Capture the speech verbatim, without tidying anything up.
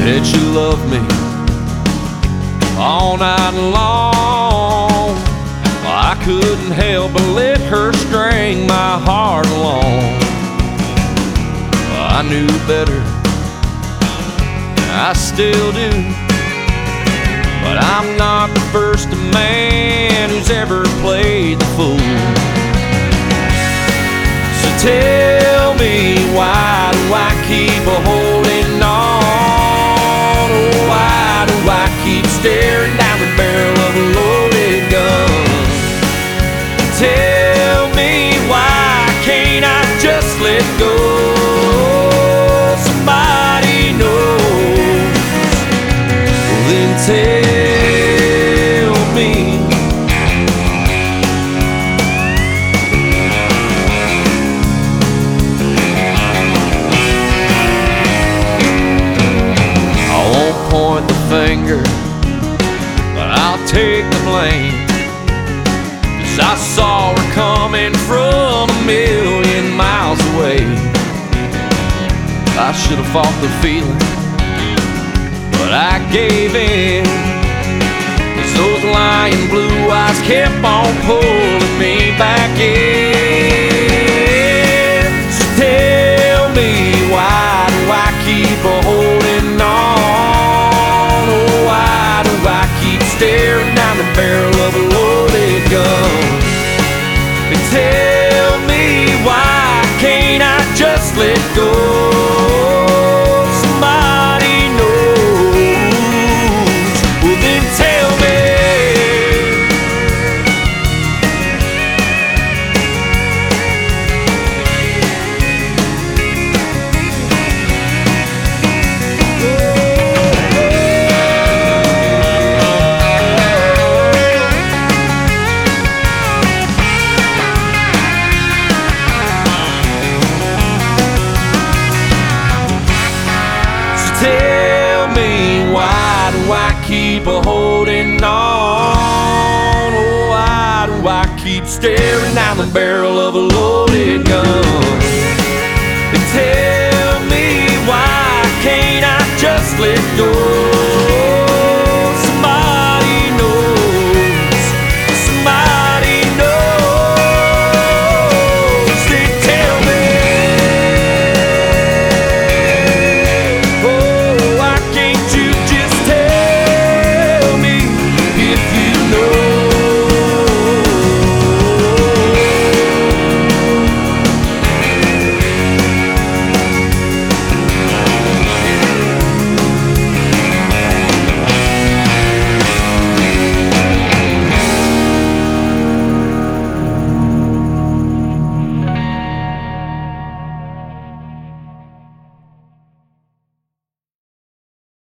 Said she loved me all night long. I couldn't help but let her string my heart along. I knew better, I still do, but I'm not the first man who's ever played the fool. So tell me, why do I keep a holding on? Oh, why do I keep staring down the barrel of a loaded gun? Tell me, why can't I just let go? Somebody knows. Well, then tell me. I won't point the finger, but I'll take the blame. I saw her coming from a million miles away. I should have fought the feeling, but I gave in, 'cause those lying blue eyes kept on pulling me back in. So tell me, why do I keep a holding on? Oh, why do I keep staring down the barrel of a loaded gun? Tell me, why can't I just let go? Somebody knows. Well, then tell me. Tell me, why do I keep a holding on? Oh, why do I keep staring down the barrel of a loaded gun? And tell me, why can't I just let go?